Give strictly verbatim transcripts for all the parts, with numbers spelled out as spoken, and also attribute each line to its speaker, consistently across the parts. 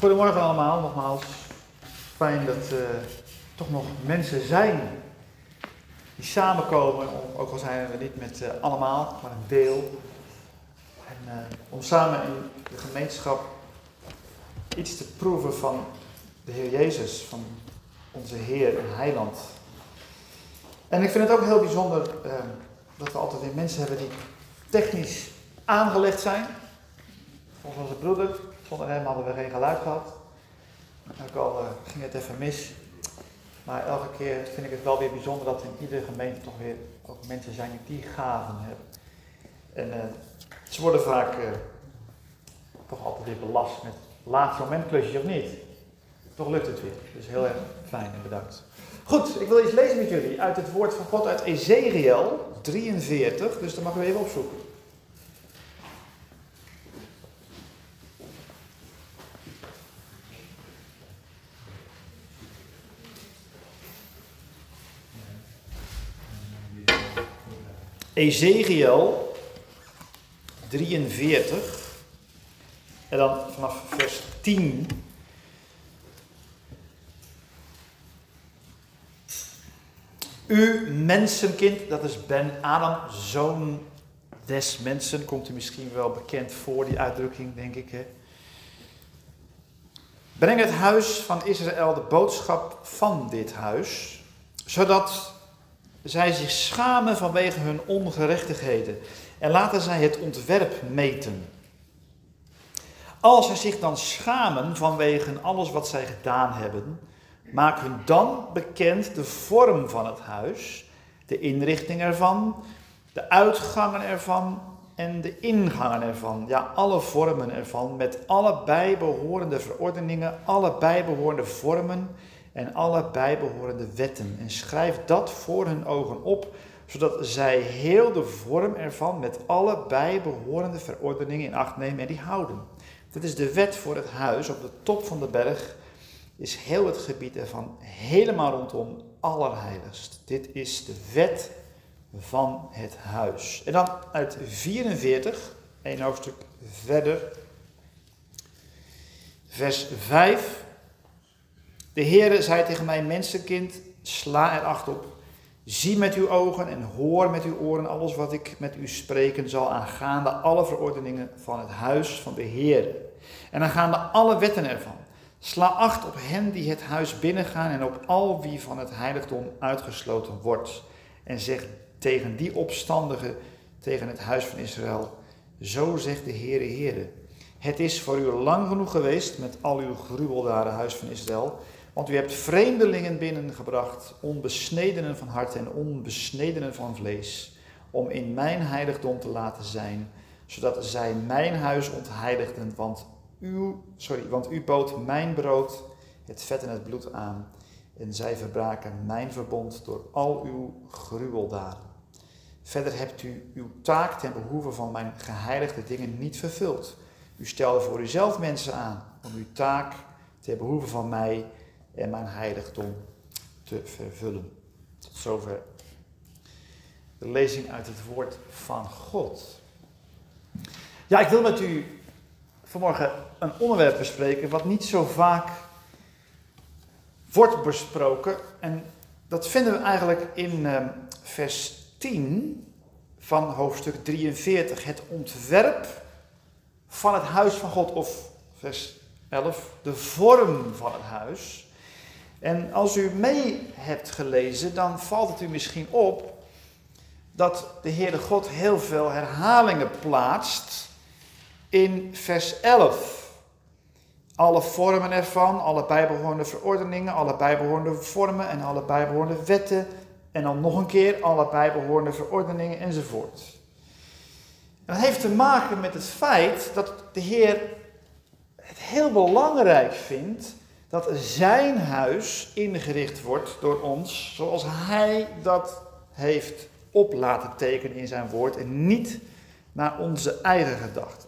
Speaker 1: Goedemorgen allemaal, nogmaals. Fijn dat er uh, toch nog mensen zijn die samenkomen, om, ook al zijn we niet met uh, allemaal, maar een deel. En uh, om samen in de gemeenschap iets te proeven van de Heer Jezus, van onze Heer en Heiland. En ik vind het ook heel bijzonder uh, dat we altijd weer mensen hebben die technisch aangelegd zijn. Volgens onze broeder, zonder hem hadden we geen geluid gehad. Ook al uh, ging het even mis. Maar elke keer vind ik het wel weer bijzonder dat in iedere gemeente toch weer ook mensen zijn die die gaven hebben. En uh, ze worden vaak uh, toch altijd weer belast met laatste momentklusjes of niet. Toch lukt het weer. Dus heel erg fijn en bedankt. Goed, ik wil iets lezen met jullie uit het woord van God uit Ezechiël drieënveertig. Dus dat mag u even opzoeken. Ezechiël drieënveertig en dan vanaf vers tien. U mensenkind, dat is Ben Adam, zoon des mensen, komt u misschien wel bekend voor, die uitdrukking, denk ik. Hè? Breng het huis van Israël de boodschap van dit huis, zodat zij zich schamen vanwege hun ongerechtigheden en laten zij het ontwerp meten. Als zij zich dan schamen vanwege alles wat zij gedaan hebben, maak hun dan bekend de vorm van het huis, de inrichting ervan, de uitgangen ervan en de ingangen ervan. Ja, alle vormen ervan met alle bijbehorende verordeningen, alle bijbehorende vormen en alle bijbehorende wetten. En schrijf dat voor hun ogen op, zodat zij heel de vorm ervan met alle bijbehorende verordeningen in acht nemen en die houden. Dit is de wet voor het huis op de top van de berg, is heel het gebied ervan helemaal rondom allerheiligst. Dit is de wet van het huis. En dan uit vierenveertig, één hoofdstuk verder, vers vijf. De Heere zei tegen mij, mensenkind, sla er acht op. Zie met uw ogen en hoor met uw oren alles wat ik met u spreken zal aangaande alle verordeningen van het huis van de Heere. En aangaande alle wetten ervan. Sla acht op hen die het huis binnengaan en op al wie van het heiligdom uitgesloten wordt. En zeg tegen die opstandigen, tegen het huis van Israël, zo zegt de Heere, Heere. Het is voor u lang genoeg geweest met al uw gruweldaden, huis van Israël. Want u hebt vreemdelingen binnengebracht, onbesnedenen van hart en onbesnedenen van vlees, om in mijn heiligdom te laten zijn, zodat zij mijn huis ontheiligden, want u, sorry, want u bood mijn brood, het vet en het bloed aan, en zij verbraken mijn verbond door al uw gruweldaden. Verder hebt u uw taak ten behoeve van mijn geheiligde dingen niet vervuld. U stelde voor uzelf mensen aan om uw taak ten behoeve van mij en mijn heiligdom te vervullen. Tot zover de lezing uit het woord van God. Ja, ik wil met u vanmorgen een onderwerp bespreken wat niet zo vaak wordt besproken. En dat vinden we eigenlijk in uh, vers tien van hoofdstuk drieënveertig. Het ontwerp van het huis van God, of vers elf, de vorm van het huis. En als u mee hebt gelezen, dan valt het u misschien op dat de Heere God heel veel herhalingen plaatst in vers elf. Alle vormen ervan, alle bijbehorende verordeningen, alle bijbehorende vormen en alle bijbehorende wetten. En dan nog een keer alle bijbehorende verordeningen enzovoort. En dat heeft te maken met het feit dat de Heer het heel belangrijk vindt dat zijn huis ingericht wordt door ons zoals Hij dat heeft op laten tekenen in zijn woord en niet naar onze eigen gedachten.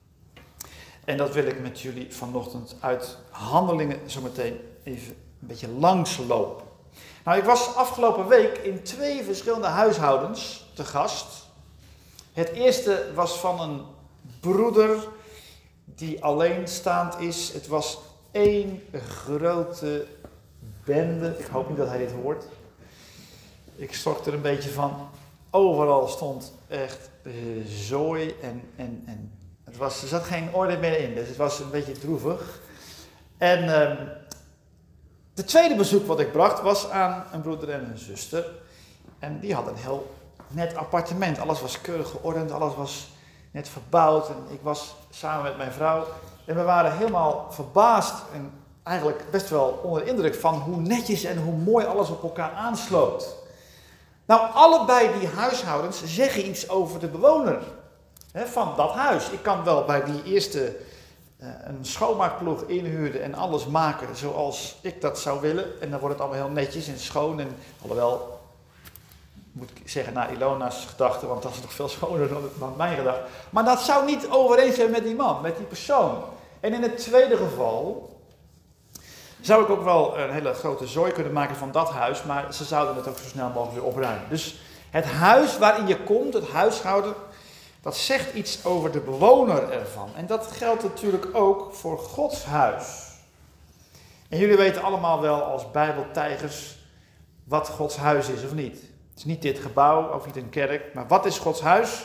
Speaker 1: En dat wil ik met jullie vanochtend uit Handelingen zometeen even een beetje langslopen. Nou, ik was afgelopen week in twee verschillende huishoudens te gast. Het eerste was van een broeder die alleenstaand is. Het was één grote bende. Ik hoop niet dat hij dit hoort. Ik schrok er een beetje van. Overal stond echt uh, zooi en, en, en het was, er zat geen orde meer in. Dus het was een beetje droevig. En uh, de tweede bezoek wat ik bracht was aan een broeder en een zuster. En die hadden een heel net appartement. Alles was keurig geordend, alles was net verbouwd. En ik was samen met mijn vrouw. En we waren helemaal verbaasd en eigenlijk best wel onder de indruk van hoe netjes en hoe mooi alles op elkaar aansloot. Nou, allebei die huishoudens zeggen iets over de bewoner hè, van dat huis. Ik kan wel bij die eerste uh, een schoonmaakploeg inhuren en alles maken zoals ik dat zou willen. En dan wordt het allemaal heel netjes en schoon. En alhoewel, moet ik zeggen, naar Ilona's gedachten, want dat is nog veel schoner dan, dan mijn gedachten. Maar dat zou niet overeen zijn met die man, met die persoon. En in het tweede geval zou ik ook wel een hele grote zooi kunnen maken van dat huis, maar ze zouden het ook zo snel mogelijk weer opruimen. Dus het huis waarin je komt, het huishouden, dat zegt iets over de bewoner ervan. En dat geldt natuurlijk ook voor Gods huis. En jullie weten allemaal wel als bijbeltijgers wat Gods huis is of niet. Het is niet dit gebouw, ook niet een kerk, maar wat is Gods huis?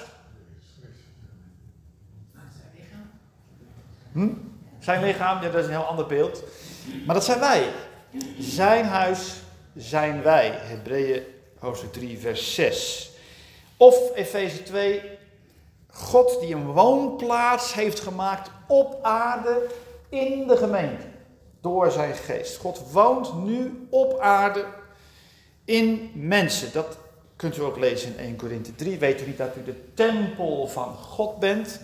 Speaker 1: Hm? Zijn lichaam, ja, dat is een heel ander beeld. Maar dat zijn wij. Zijn huis zijn wij. Hebreeën hoofdstuk drie vers zes. Of Efeze twee. God die een woonplaats heeft gemaakt op aarde in de gemeente. Door zijn geest. God woont nu op aarde in mensen. Dat kunt u ook lezen in Eerste Korinthe drie. Weet u niet dat u de tempel van God bent?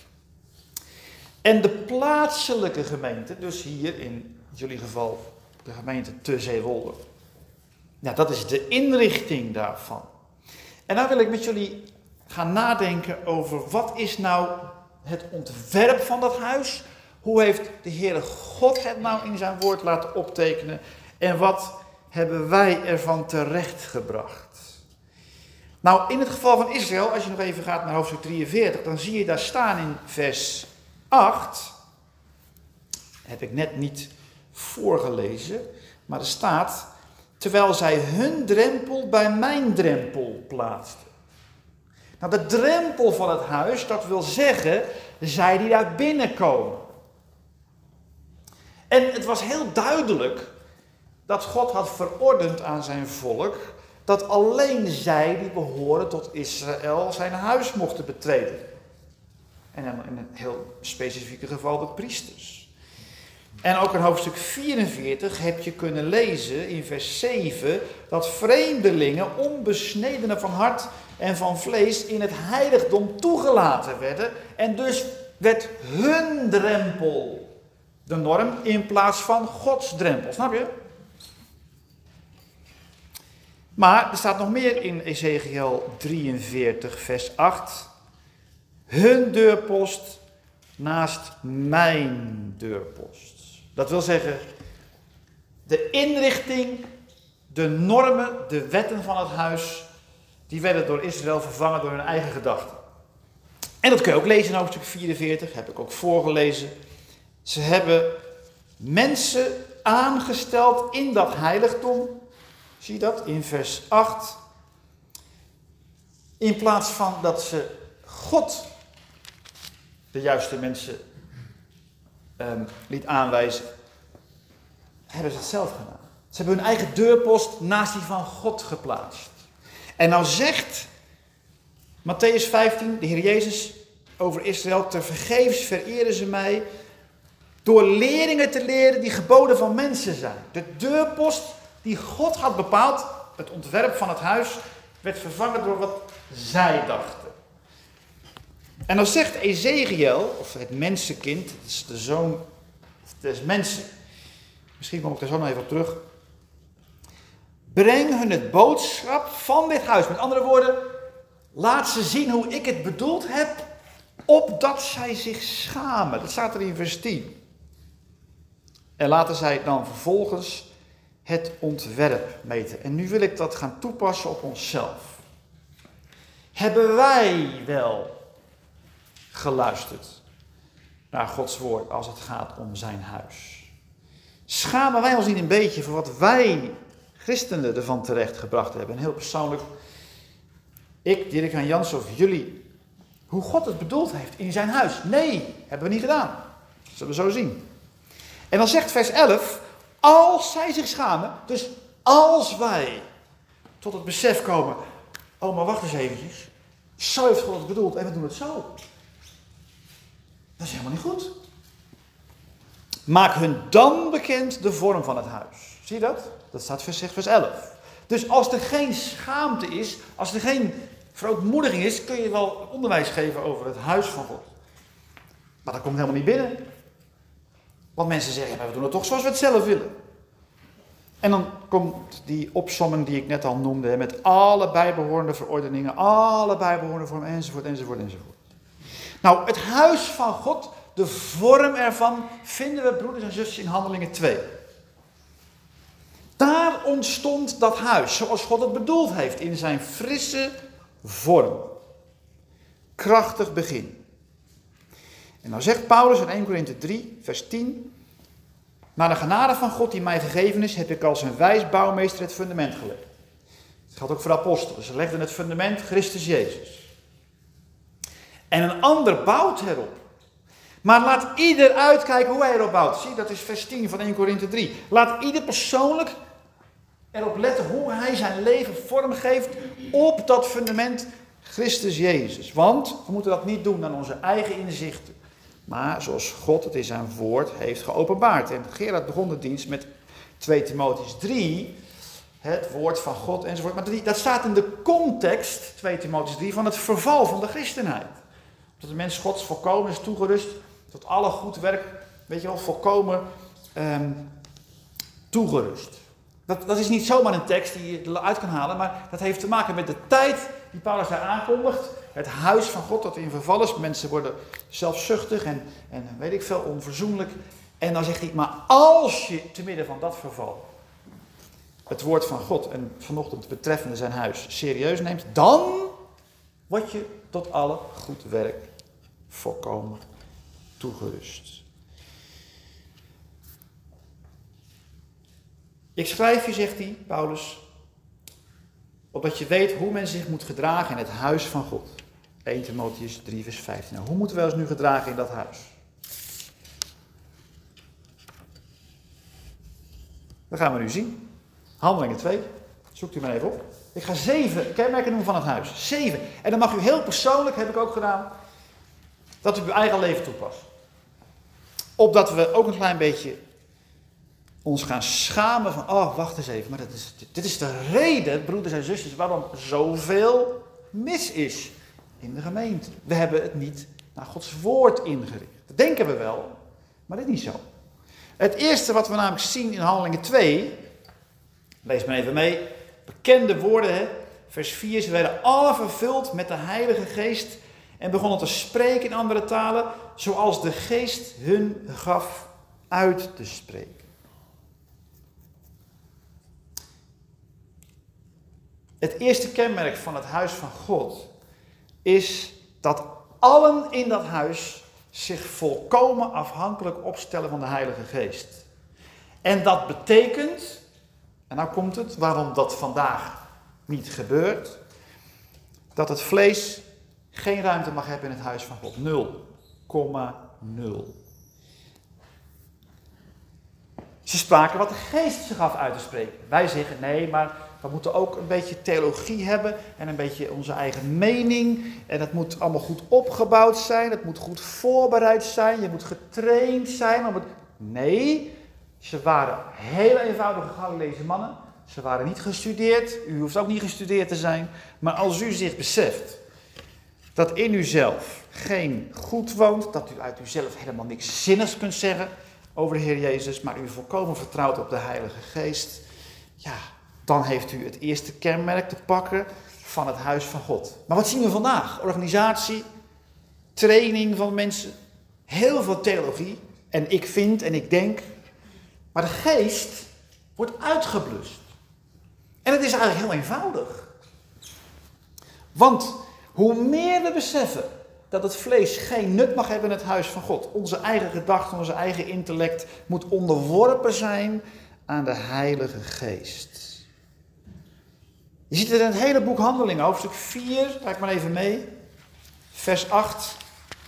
Speaker 1: En de plaatselijke gemeente, dus hier in jullie geval de gemeente te Zeewolde. Nou, dat is de inrichting daarvan. En nou wil ik met jullie gaan nadenken over wat is nou het ontwerp van dat huis? Hoe heeft de Heere God het nou in zijn woord laten optekenen? En wat hebben wij ervan terechtgebracht? Nou, in het geval van Israël, als je nog even gaat naar hoofdstuk drieënveertig, dan zie je daar staan in vers acht, heb ik net niet voorgelezen, maar er staat, terwijl zij hun drempel bij mijn drempel plaatsten. Nou, de drempel van het huis, dat wil zeggen, zij die daar binnenkomen. En het was heel duidelijk dat God had verordend aan zijn volk, dat alleen zij die behoren tot Israël zijn huis mochten betreden. En in een heel specifieke geval de priesters. En ook in hoofdstuk vierenveertig heb je kunnen lezen in vers zeven dat vreemdelingen, onbesnedenen van hart en van vlees, in het heiligdom toegelaten werden. En dus werd hun drempel de norm in plaats van Gods drempel. Snap je? Maar er staat nog meer in Ezekiel drieënveertig vers acht. Hun deurpost naast mijn deurpost. Dat wil zeggen, de inrichting, de normen, de wetten van het huis, die werden door Israël vervangen door hun eigen gedachten. En dat kun je ook lezen in hoofdstuk vierenveertig, heb ik ook voorgelezen. Ze hebben mensen aangesteld in dat heiligdom. Zie je dat? In vers acht. In plaats van dat ze God de juiste mensen um, liet aanwijzen, hebben ze het zelf gedaan. Ze hebben hun eigen deurpost naast die van God geplaatst. En nou zegt Mattheüs vijftien, de Heer Jezus over Israël, tevergeefs vereren ze mij door leringen te leren die geboden van mensen zijn. De deurpost die God had bepaald, het ontwerp van het huis, werd vervangen door wat zij dachten. En dan zegt Ezekiel, of het mensenkind, het is de zoon des mensen. Misschien kom ik er zo nog even op terug. Breng hun het boodschap van dit huis. Met andere woorden, laat ze zien hoe ik het bedoeld heb, opdat zij zich schamen. Dat staat er in vers tien. En laten zij dan vervolgens het ontwerp meten. En nu wil ik dat gaan toepassen op onszelf. Hebben wij wel geluisterd naar Gods woord als het gaat om zijn huis? Schamen wij ons niet een beetje voor wat wij christenen ervan terecht gebracht hebben? En heel persoonlijk, ik, Dirk-Jan Jansen of jullie, hoe God het bedoeld heeft in zijn huis. Nee, hebben we niet gedaan. Dat zullen we zo zien. En dan zegt vers elf, als zij zich schamen, dus als wij tot het besef komen, oh maar wacht eens eventjes, zo heeft God het bedoeld en we doen het zo. Dat is helemaal niet goed. Maak hun dan bekend de vorm van het huis. Zie je dat? Dat staat vers, vers elf. Dus als er geen schaamte is, als er geen verootmoediging is, kun je wel onderwijs geven over het huis van God. Maar dat komt helemaal niet binnen. Want mensen zeggen, ja, maar we doen het toch zoals we het zelf willen. En dan komt die opsomming die ik net al noemde, met alle bijbehorende verordeningen, alle bijbehorende vormen, enzovoort, enzovoort, enzovoort. Nou, het huis van God, de vorm ervan, vinden we, broeders en zusters, in Handelingen twee. Daar ontstond dat huis, zoals God het bedoeld heeft, in zijn frisse vorm. Krachtig begin. En nou zegt Paulus in eerste Korinthe drie, vers tien... Naar de genade van God die mij gegeven is, heb ik als een wijs bouwmeester het fundament gelegd. Dat geldt ook voor de apostelen. Ze legden het fundament Christus Jezus. En een ander bouwt erop. Maar laat ieder uitkijken hoe hij erop bouwt. Zie, dat is vers tien van eerste Korinthe drie. Laat ieder persoonlijk erop letten hoe hij zijn leven vormgeeft op dat fundament Christus Jezus. Want we moeten dat niet doen naar onze eigen inzichten. Maar zoals God het in zijn woord heeft geopenbaard. En Gerard begon de dienst met twee Timotheüs drie. Het woord van God enzovoort. Maar die, dat staat in de context, twee Timotheüs drie, van het verval van de christenheid. Dat de mens Gods volkomen is toegerust. Tot alle goed werk, weet je wel, volkomen um, toegerust. Dat, dat is niet zomaar een tekst die je eruit kan halen. Maar dat heeft te maken met de tijd die Paulus daar aankondigt. Het huis van God dat in verval is. Mensen worden zelfzuchtig en, en weet ik veel, onverzoenlijk. En dan zegt hij, maar als je te midden van dat verval het woord van God en vanochtend betreffende zijn huis serieus neemt, dan word je tot alle goed werk volkomen toegerust. Ik schrijf je, zegt hij, Paulus, opdat je weet hoe men zich moet gedragen in het huis van God. eerste Timotheüs drie, vers vijftien. Nou, hoe moeten wij ons nu gedragen in dat huis? Dat gaan we nu zien. Handelingen twee. Zoekt u maar even op. Ik ga zeven kenmerken noemen van het huis. Zeven. En dan mag u heel persoonlijk, heb ik ook gedaan, dat u uw eigen leven toepast. Opdat we ook een klein beetje ons gaan schamen van, oh, wacht eens even, maar dat is, dit is de reden, broeders en zusters, waarom zoveel mis is in de gemeente. We hebben het niet naar Gods woord ingericht. Dat denken we wel, maar dat is niet zo. Het eerste wat we namelijk zien in Handelingen twee, lees maar even mee, bekende woorden, hè? Vers vier, ze werden alle vervuld met de Heilige Geest en begonnen te spreken in andere talen, zoals de Geest hun gaf uit te spreken. Het eerste kenmerk van het huis van God is dat allen in dat huis zich volkomen afhankelijk opstellen van de Heilige Geest. En dat betekent, en nou komt het, waarom dat vandaag niet gebeurt, dat het vlees geen ruimte mag hebben in het huis van God. nul komma nul. Ze spraken wat de Geest zich gaf uit te spreken. Wij zeggen nee, maar we moeten ook een beetje theologie hebben en een beetje onze eigen mening. En het moet allemaal goed opgebouwd zijn, het moet goed voorbereid zijn, je moet getraind zijn om het... Nee, ze waren heel eenvoudige Galileese mannen. Ze waren niet gestudeerd, u hoeft ook niet gestudeerd te zijn. Maar als u zich beseft dat in uzelf geen goed woont, dat u uit uzelf helemaal niks zinnigs kunt zeggen over de Heer Jezus, maar u volkomen vertrouwt op de Heilige Geest, ja, dan heeft u het eerste kenmerk te pakken van het huis van God. Maar wat zien we vandaag? Organisatie, training van mensen, heel veel theologie. En ik vind en ik denk, maar de geest wordt uitgeblust. En het is eigenlijk heel eenvoudig. Want hoe meer we beseffen dat het vlees geen nut mag hebben in het huis van God. Onze eigen gedachten, onze eigen intellect moet onderworpen zijn aan de Heilige Geest. Je ziet het in het hele boek Handelingen, hoofdstuk vier, kijk maar even mee, vers acht.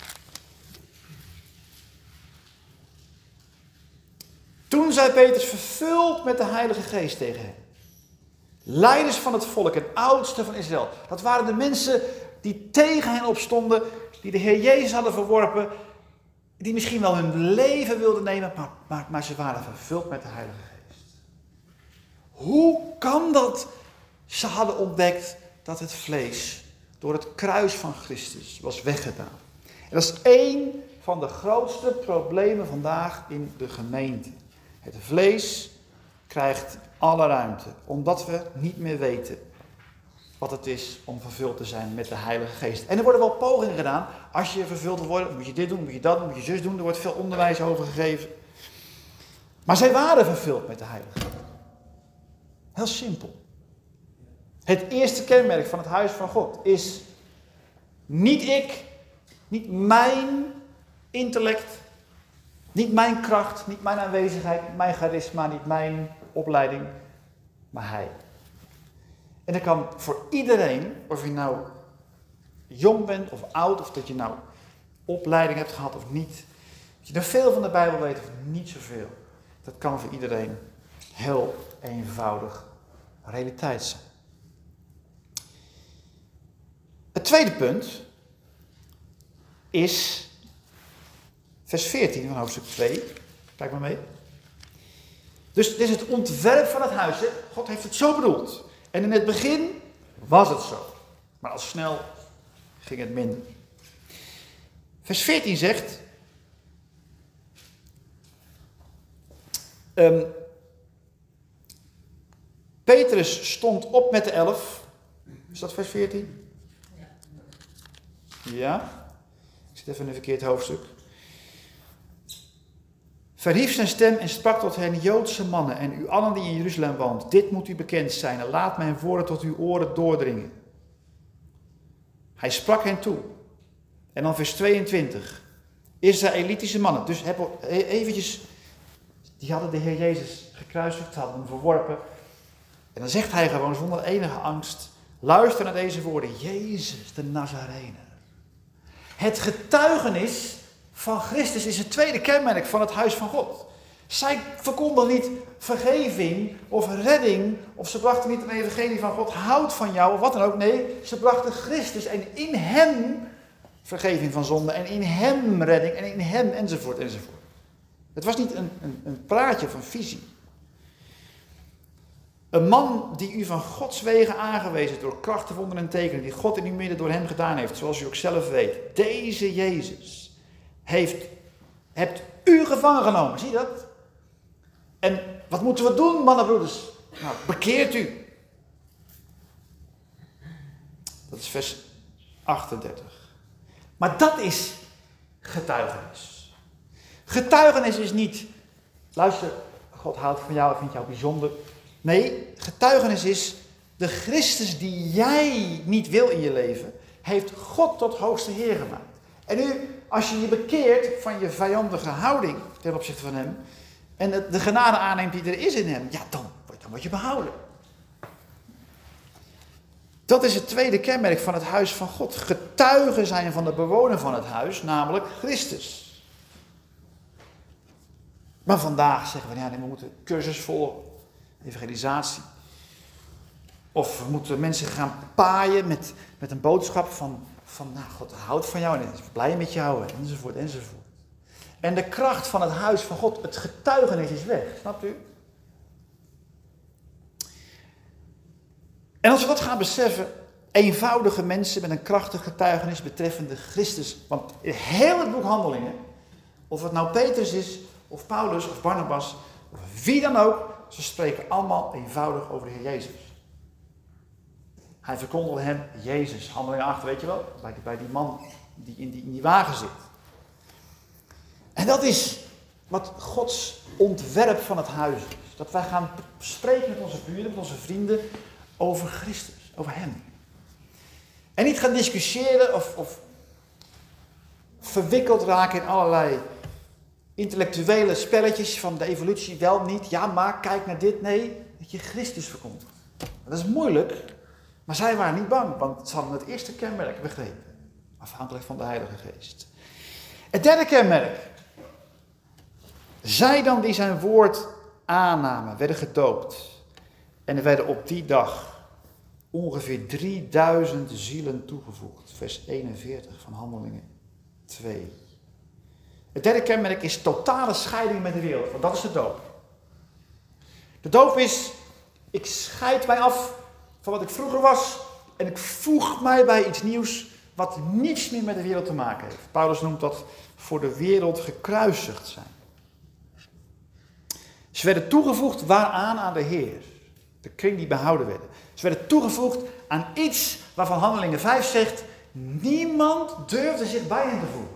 Speaker 1: Toen zei Petrus, vervuld met de Heilige Geest tegen hen. Leiders van het volk en oudsten van Israël. Dat waren de mensen die tegen hen opstonden, die de Heer Jezus hadden verworpen, die misschien wel hun leven wilden nemen, maar, maar, maar ze waren vervuld met de Heilige Geest. Hoe kan dat? Ze hadden ontdekt dat het vlees door het kruis van Christus was weggedaan. En dat is één van de grootste problemen vandaag in de gemeente. Het vlees krijgt alle ruimte, omdat we niet meer weten wat het is om vervuld te zijn met de Heilige Geest. En er worden wel pogingen gedaan. Als je vervuld wil worden, moet je dit doen, moet je dat doen, moet je zus doen. Er wordt veel onderwijs over gegeven. Maar zij waren vervuld met de Heilige Geest. Heel simpel. Het eerste kenmerk van het huis van God is niet ik, niet mijn intellect, niet mijn kracht, niet mijn aanwezigheid, niet mijn charisma, niet mijn opleiding, maar Hij. En dat kan voor iedereen, of je nou jong bent of oud, of dat je nou opleiding hebt gehad of niet. Dat je er veel van de Bijbel weet of niet zoveel. Dat kan voor iedereen heel eenvoudig realiteit zijn. Het tweede punt is vers veertien van hoofdstuk twee. Kijk maar mee. Dus dit is het ontwerp van het huis. Hè? God heeft het zo bedoeld. En in het begin was het zo. Maar al snel ging het minder. Vers veertien zegt... Um, Petrus stond op met de elf. Is dat vers veertien? Ja. Ik zit even in een verkeerd hoofdstuk. Verhief zijn stem en sprak tot hen, Joodse mannen en u allen die in Jeruzalem woont. Dit moet u bekend zijn en laat mijn woorden tot uw oren doordringen. Hij sprak hen toe. En dan vers tweeëntwintig. Israëlitische mannen. Dus eventjes, die hadden de Heer Jezus gekruisigd, hadden hem verworpen. En dan zegt hij gewoon zonder enige angst, luister naar deze woorden. Jezus de Nazarener. Het getuigenis van Christus is het tweede kenmerk van het huis van God. Zij verkondigden niet vergeving of redding, of ze brachten niet een evangelie van God houdt van jou, of wat dan ook. Nee, ze brachten Christus en in hem vergeving van zonde, en in hem redding, en in hem enzovoort enzovoort. Het was niet een, een, een praatje of een visie. Een man die u van Gods wegen aangewezen door krachten, wonderen en tekenen, die God in uw midden door hem gedaan heeft, zoals u ook zelf weet. Deze Jezus heeft, hebt u gevangen genomen, zie je dat? En wat moeten we doen, mannenbroeders? Nou, bekeert u. Dat is vers achtendertig. Maar dat is getuigenis. Getuigenis is niet, luister, God houdt van jou en vindt jou bijzonder. Nee, getuigenis is de Christus die jij niet wil in je leven, heeft God tot hoogste Heer gemaakt. En nu, als je je bekeert van je vijandige houding ten opzichte van hem, en de genade aanneemt die er is in hem, ja, dan, dan word je behouden. Dat is het tweede kenmerk van het huis van God. Getuigen zijn van de bewoner van het huis, namelijk Christus. Maar vandaag zeggen we, ja, nee, we moeten cursus volgen, evangelisatie. Of we moeten mensen gaan paaien met, met een boodschap van, van nou, God houdt van jou en is blij met jou, enzovoort, enzovoort. En de kracht van het huis van God, het getuigenis is weg, snapt u? En als we dat gaan beseffen, eenvoudige mensen met een krachtig getuigenis betreffende Christus. Want in heel het boek Handelingen, of het nou Petrus is, of Paulus, of Barnabas, of wie dan ook, ze spreken allemaal eenvoudig over de Heer Jezus. Hij verkondigde hem Jezus, Handelingen acht, weet je wel, bij, bij die man die in, die in die wagen zit. En dat is wat Gods ontwerp van het huis is. Dat wij gaan spreken met onze buren, met onze vrienden, over Christus, over hem. En niet gaan discussiëren of, of verwikkeld raken in allerlei intellectuele spelletjes van de evolutie. Wel, niet, ja, maar, kijk naar dit. Nee, dat je Christus verkondigt. Dat is moeilijk, maar zij waren niet bang, want ze hadden het eerste kenmerk begrepen. Afhankelijk van de Heilige Geest. Het derde kenmerk. Zij dan die zijn woord aannamen, werden gedoopt. En er werden op die dag ongeveer drieduizend zielen toegevoegd. Vers eenenveertig van Handelingen twee. Het derde kenmerk is totale scheiding met de wereld, want dat is de doop. De doop is, ik scheid mij af van wat ik vroeger was en ik voeg mij bij iets nieuws wat niets meer met de wereld te maken heeft. Paulus noemt dat voor de wereld gekruisigd zijn. Ze werden toegevoegd waaraan? Aan de Heer. De kring die behouden werden. Ze werden toegevoegd aan iets waarvan Handelingen vijf zegt, niemand durfde zich bij hen te voegen.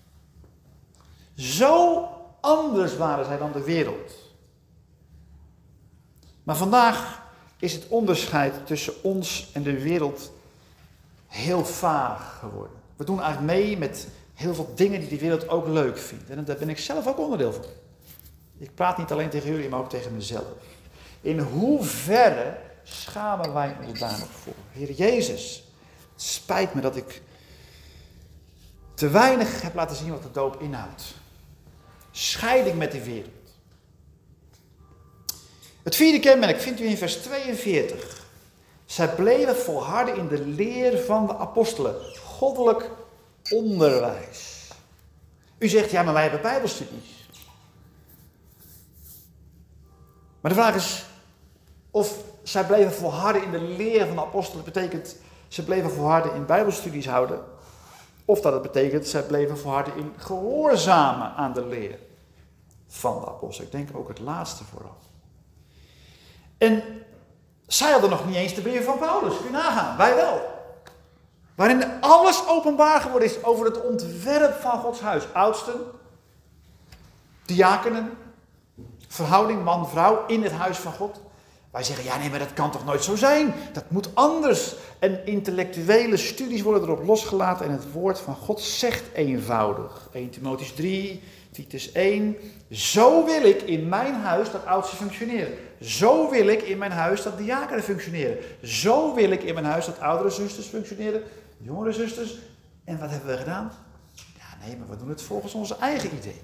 Speaker 1: Zo anders waren zij dan de wereld. Maar vandaag is het onderscheid tussen ons en de wereld heel vaag geworden. We doen eigenlijk mee met heel veel dingen die de wereld ook leuk vindt. En daar ben ik zelf ook onderdeel van. Ik praat niet alleen tegen jullie, maar ook tegen mezelf. In hoeverre schamen wij ons daar nog voor? Heer Jezus, het spijt me dat ik te weinig heb laten zien wat de doop inhoudt. Scheiding met de wereld. Het vierde kenmerk vindt u in vers tweeënveertig. Zij bleven volharden in de leer van de apostelen. Goddelijk onderwijs. U zegt, ja, maar wij hebben bijbelstudies. Maar de vraag is of zij bleven volharden in de leer van de apostelen. Dat betekent, ze bleven volharden in bijbelstudies houden. Of dat het betekent, zij bleven volharden in gehoorzamen aan de leer van de apostelen. Ik denk ook het laatste vooral. En zij hadden nog niet eens de brieven van Paulus. Kun je nagaan, wij wel. Waarin alles openbaar geworden is over het ontwerp van Gods huis. Oudsten, diakenen, verhouding man-vrouw in het huis van God. Wij zeggen, ja nee, maar dat kan toch nooit zo zijn? Dat moet anders. En intellectuele studies worden erop losgelaten en het woord van God zegt eenvoudig. Eerste Timotheüs drie, Titus één. Zo wil ik in mijn huis dat oudsten functioneren. Zo wil ik in mijn huis dat diakenen functioneren. Zo wil ik in mijn huis dat oudere zusters functioneren, jongere zusters. En wat hebben we gedaan? Ja nee, maar we doen het volgens onze eigen idee.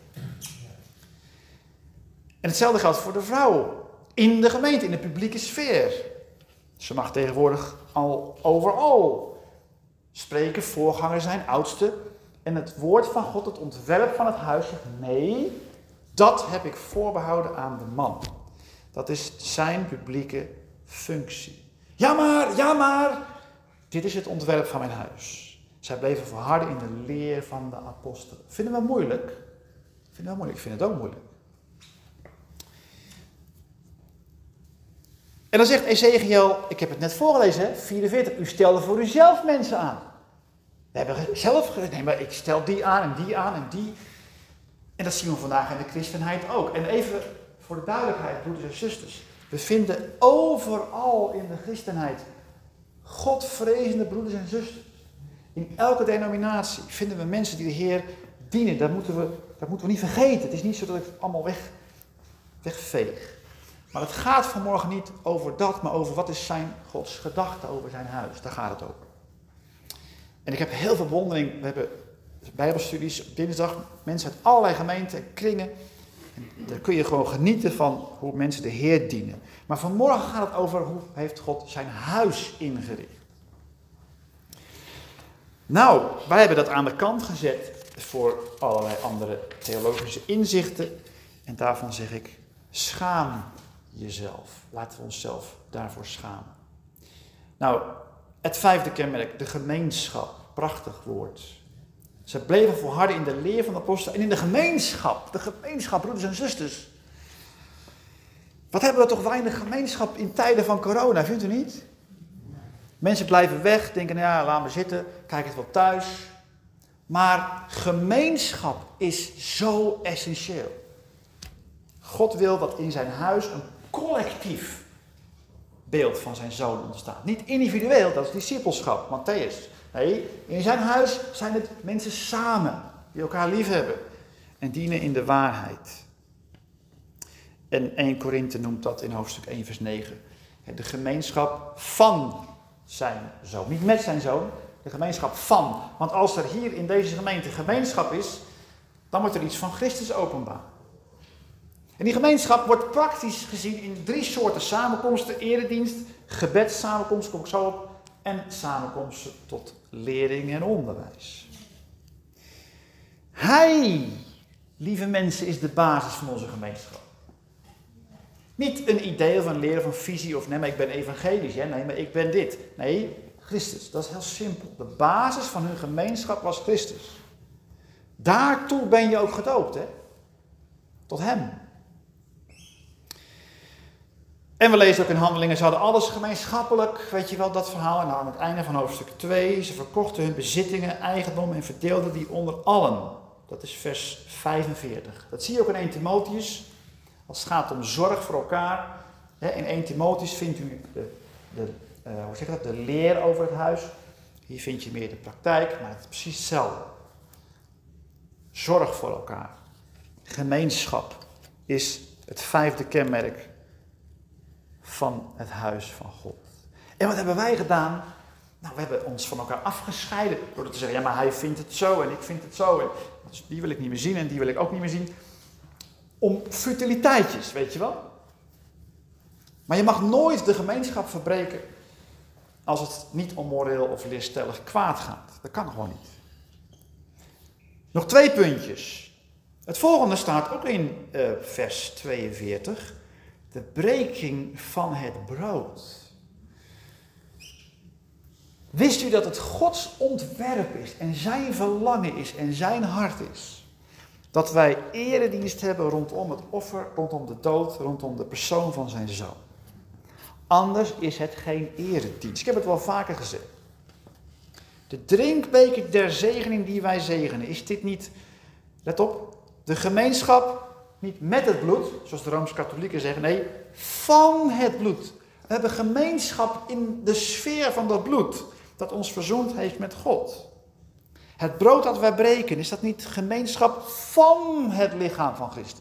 Speaker 1: En hetzelfde geldt voor de vrouw. In de gemeente, in de publieke sfeer. Ze mag tegenwoordig al overal spreken, voorganger zijn, oudste. En het woord van God, het ontwerp van het huis, zegt nee, dat heb ik voorbehouden aan de man. Dat is zijn publieke functie. Ja maar, ja maar, dit is het ontwerp van mijn huis. Zij bleven volharden in de leer van de apostelen. Vinden we moeilijk? Vinden we moeilijk? Ik vind het ook moeilijk. En dan zegt Ezekiel, ik heb het net voorgelezen, vierenveertig, u stelde voor uzelf mensen aan. We hebben zelf gezegd, nee, maar ik stel die aan en die aan en die. En dat zien we vandaag in de christenheid ook. En even voor de duidelijkheid, broeders en zusters. We vinden overal in de christenheid godvrezende broeders en zusters. In elke denominatie vinden we mensen die de Heer dienen. Dat moeten we, dat moeten we niet vergeten. Het is niet zo dat ik het allemaal weg, wegveeg. Maar het gaat vanmorgen niet over dat, maar over wat is zijn Gods gedachte over zijn huis. Daar gaat het over. En ik heb heel veel bewondering. We hebben bijbelstudies op dinsdag. Mensen uit allerlei gemeenten, kringen. En daar kun je gewoon genieten van hoe mensen de Heer dienen. Maar vanmorgen gaat het over hoe heeft God zijn huis ingericht. Nou, wij hebben dat aan de kant gezet voor allerlei andere theologische inzichten. En daarvan zeg ik, schaam jezelf. Laten we onszelf daarvoor schamen. Nou, het vijfde kenmerk, de gemeenschap. Prachtig woord. Ze bleven volharden in de leer van de apostelen en in de gemeenschap. De gemeenschap, broeders en zusters. Wat hebben we toch weinig gemeenschap in tijden van corona, vindt u niet? Mensen blijven weg, denken, nou ja, laat me zitten, kijk het wel thuis. Maar gemeenschap is zo essentieel. God wil dat in zijn huis een collectief beeld van zijn zoon ontstaat. Niet individueel, dat is discipelschap, Matthäus. Nee, in zijn huis zijn het mensen samen. die elkaar lief hebben en dienen in de waarheid. En eerste Korinthe noemt dat in hoofdstuk één vers negen. De gemeenschap van zijn zoon. Niet met zijn zoon, de gemeenschap van. Want als er hier in deze gemeente gemeenschap is, dan wordt er iets van Christus openbaar. En die gemeenschap wordt praktisch gezien in drie soorten samenkomsten. Eredienst, gebedssamenkomst, kom ik zo op. En samenkomsten tot lering en onderwijs. Hij, lieve mensen, is de basis van onze gemeenschap. Niet een idee of een leren van visie of nee, maar ik ben evangelisch. Hè? Nee, maar ik ben dit. Nee, Christus. Dat is heel simpel. De basis van hun gemeenschap was Christus. Daartoe ben je ook gedoopt, hè? Tot hem. En we lezen ook in Handelingen, ze hadden alles gemeenschappelijk, weet je wel, dat verhaal. En aan het einde van hoofdstuk twee, ze verkochten hun bezittingen, eigendom en verdeelden die onder allen. Dat is vers vijfenveertig. Dat zie je ook in eerste Timotheus, als het gaat om zorg voor elkaar. In eerste Timotheus vindt u de, de, uh, hoe zeg je dat, de leer over het huis. Hier vind je meer de praktijk, maar het is precies hetzelfde. Zorg voor elkaar. Gemeenschap is het vijfde kenmerk van het huis van God. En wat hebben wij gedaan? Nou, we hebben ons van elkaar afgescheiden. Door te zeggen, ja, maar hij vindt het zo en ik vind het zo. En dus die wil ik niet meer zien en die wil ik ook niet meer zien. Om futiliteitjes, weet je wel. Maar je mag nooit de gemeenschap verbreken als het niet om moreel of leerstellig kwaad gaat. Dat kan gewoon niet. Nog twee puntjes. Het volgende staat ook in uh, vers tweeënveertig. De breking van het brood. Wist u dat het Gods ontwerp is en zijn verlangen is en zijn hart is? Dat wij eredienst hebben rondom het offer, rondom de dood, rondom de persoon van zijn zoon. Anders is het geen eredienst. Ik heb het wel vaker gezegd. De drinkbeker der zegening die wij zegenen, is dit niet, let op, de gemeenschap niet met het bloed, zoals de Rooms-Katholieken zeggen, nee, van het bloed. We hebben gemeenschap in de sfeer van dat bloed, dat ons verzoend heeft met God. Het brood dat wij breken, is dat niet gemeenschap van het lichaam van Christus?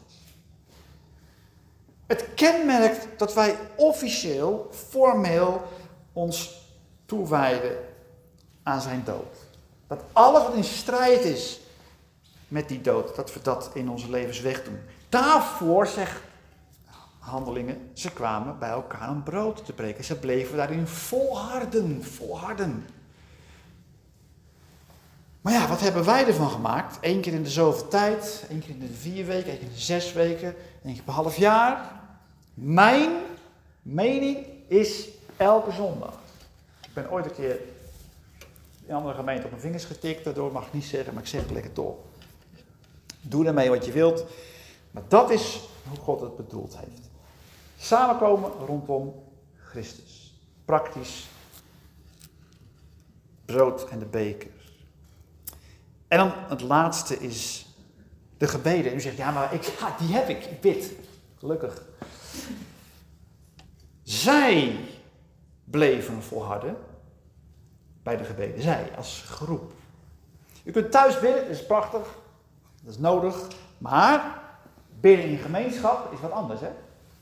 Speaker 1: Het kenmerkt dat wij officieel, formeel ons toewijden aan zijn dood. Dat alles wat in strijd is met die dood, dat we dat in onze levens wegdoen. Daarvoor, zegt Handelingen, ze kwamen bij elkaar om brood te breken. Ze bleven daarin volharden, volharden. Maar ja, wat hebben wij ervan gemaakt? Eén keer in de zoveel tijd, één keer in de vier weken, één keer in de zes weken, één keer per half jaar. Mijn mening is elke zondag. Ik ben ooit een keer in een andere gemeente op mijn vingers getikt, daardoor mag ik niet zeggen, maar ik zeg het lekker toch. Doe ermee wat je wilt, maar dat is hoe God het bedoeld heeft. Samenkomen rondom Christus. Praktisch. Brood en de beker. En dan het laatste is de gebeden. U zegt, ja, maar ik, ja, die heb ik. Ik bid. Gelukkig. Zij bleven volharden bij de gebeden. Zij als groep. U kunt thuis bidden, dat is prachtig. Dat is nodig. Maar bidden in gemeenschap is wat anders, hè?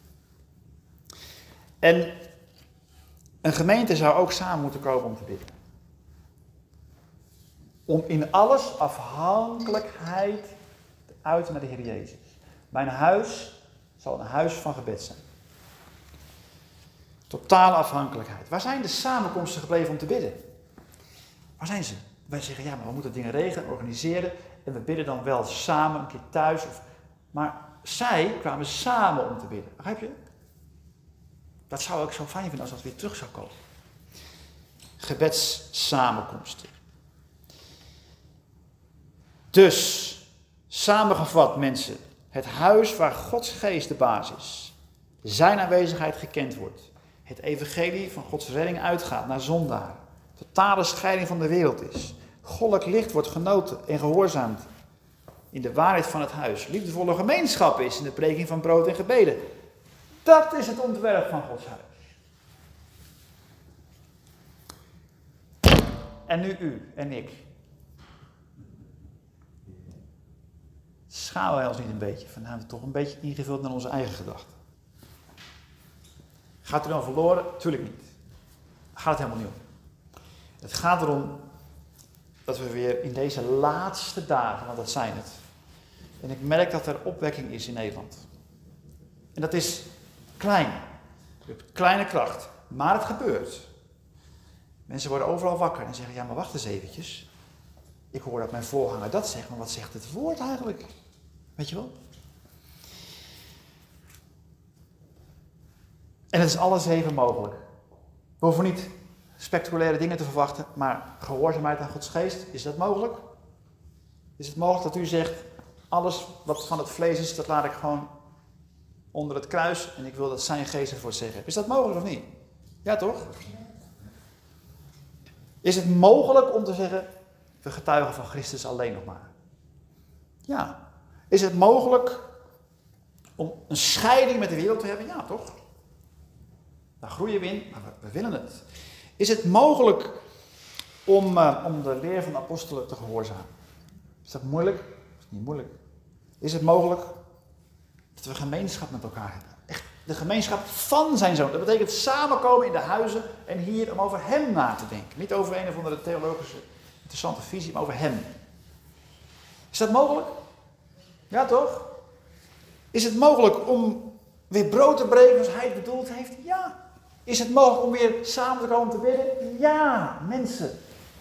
Speaker 1: En een gemeente zou ook samen moeten komen om te bidden. Om in alles afhankelijkheid te uiten naar de Heer Jezus. Mijn huis zal een huis van gebed zijn. Totale afhankelijkheid. Waar zijn de samenkomsten gebleven om te bidden? Waar zijn ze? Wij zeggen, ja, maar we moeten dingen regelen, organiseren. En we bidden dan wel samen, een keer thuis. Of, maar zij kwamen samen om te bidden. Begrijp je? Dat zou ik zo fijn vinden als dat weer terug zou komen. Gebedssamenkomsten. Dus, samengevat mensen, het huis waar Gods geest de baas is, zijn aanwezigheid gekend wordt, het evangelie van Gods redding uitgaat naar zondaren, totale scheiding van de wereld is, goddelijk licht wordt genoten en gehoorzaamd in de waarheid van het huis, liefdevolle gemeenschap is in de preking van brood en gebeden. Dat is het ontwerp van Gods huis. En nu u en ik. schamen wij ons niet een beetje? Van, nou, we toch een beetje ingevuld naar onze eigen gedachten. Gaat u dan verloren? Tuurlijk niet. Daar gaat het helemaal niet om. Het gaat erom dat we weer in deze laatste dagen, want dat zijn het. En ik merk dat er opwekking is in Nederland. En dat is klein. Je hebt kleine kracht. Maar het gebeurt. Mensen worden overal wakker en zeggen, ja maar wacht eens eventjes. Ik hoor dat mijn voorganger dat zegt, maar wat zegt het woord eigenlijk? Weet je wel? En het is alles even mogelijk. We hoeven niet spectaculaire dingen te verwachten, maar gehoorzaamheid aan Gods geest, is dat mogelijk? Is het mogelijk dat u zegt, alles wat van het vlees is, dat laat ik gewoon onder het kruis en ik wil dat zijn geest ervoor zeggen. Is dat mogelijk of niet? Ja toch? Is het mogelijk om te zeggen, we getuigen van Christus alleen nog maar? Ja. Is het mogelijk om een scheiding met de wereld te hebben? Ja toch? Daar groeien we in, maar we, we willen het. Is het mogelijk om, uh, om de leer van de apostelen te gehoorzamen? Is dat moeilijk? Dat is niet moeilijk. Is het mogelijk dat we gemeenschap met elkaar hebben? Echt de gemeenschap van zijn zoon. Dat betekent samenkomen in de huizen en hier om over hem na te denken. Niet over een of andere theologische interessante visie, maar over hem. Is dat mogelijk? Ja toch? Is het mogelijk om weer brood te breken zoals hij het bedoeld heeft? Ja. Is het mogelijk om weer samen te komen te bidden? Ja, mensen.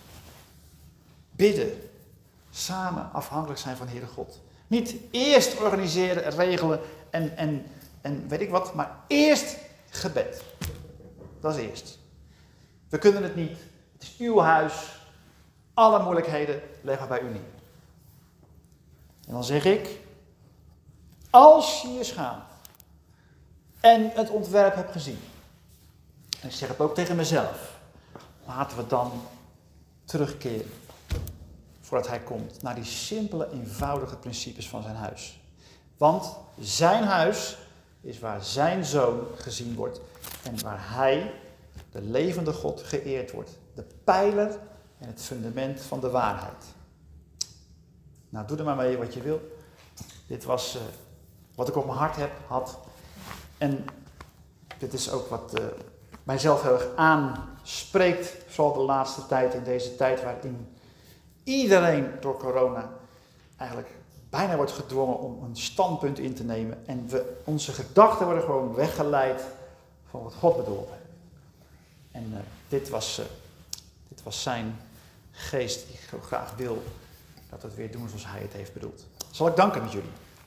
Speaker 1: Bidden. Samen afhankelijk zijn van de Heere God. Niet eerst organiseren, regelen en, en, en weet ik wat, maar eerst gebed. Dat is eerst. We kunnen het niet. Het is uw huis. Alle moeilijkheden leggen we bij u neer. En dan zeg ik, als je je schaamt en het ontwerp hebt gezien, en ik zeg het ook tegen mezelf, laten we dan terugkeren, voordat hij komt, naar die simpele, eenvoudige principes van zijn huis. Want zijn huis is waar zijn zoon gezien wordt en waar hij, de levende God, geëerd wordt. De pijler en het fundament van de waarheid. Nou, doe er maar mee wat je wil. Dit was uh, wat ik op mijn hart heb, had. En dit is ook wat uh, mijzelf heel erg aanspreekt, vooral de laatste tijd, in deze tijd waarin iedereen door corona eigenlijk bijna wordt gedwongen om een standpunt in te nemen. En we, onze gedachten worden gewoon weggeleid van wat God bedoeld heeft. En uh, dit, was, uh, dit was zijn geest die zo graag wil dat we het weer doen zoals hij het heeft bedoeld. Zal ik danken met jullie.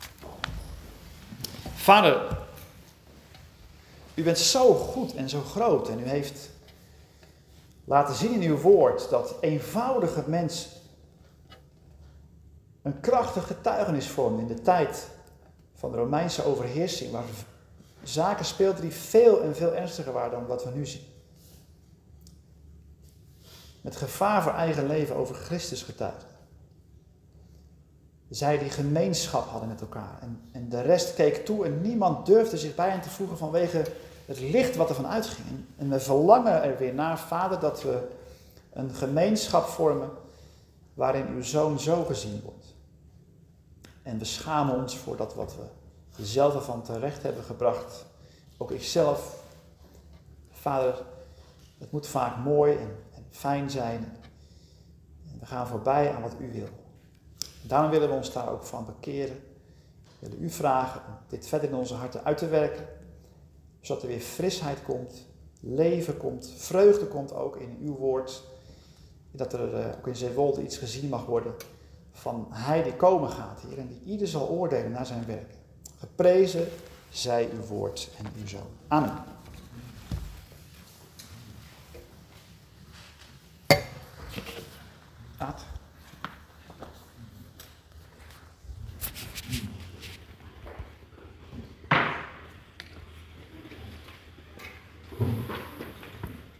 Speaker 1: Vader, u bent zo goed en zo groot en u heeft laten zien in uw woord dat eenvoudige mensen een krachtig getuigenis vormden in de tijd van de Romeinse overheersing, waar zaken speelden die veel en veel ernstiger waren dan wat we nu zien. Met gevaar voor eigen leven over Christus getuigden. Zij die gemeenschap hadden met elkaar. En, en de rest keek toe en niemand durfde zich bij hen te voegen vanwege het licht wat er van uitging. En we verlangen er weer naar, Vader, dat we een gemeenschap vormen waarin uw zoon zo gezien wordt. En we schamen ons voor dat wat we zelf ervan terecht hebben gebracht. Ook ikzelf. Vader, het moet vaak mooi en, en fijn zijn. En we gaan voorbij aan wat u wil. Daarom willen we ons daar ook van bekeren. We willen u vragen om dit verder in onze harten uit te werken. Zodat er weer frisheid komt, leven komt, vreugde komt ook in uw woord. Dat er uh, ook in Zeewolde iets gezien mag worden van hij die komen gaat, Heer. En die ieder zal oordelen naar zijn werk. Geprezen zij uw woord en uw zoon. Amen. Aad.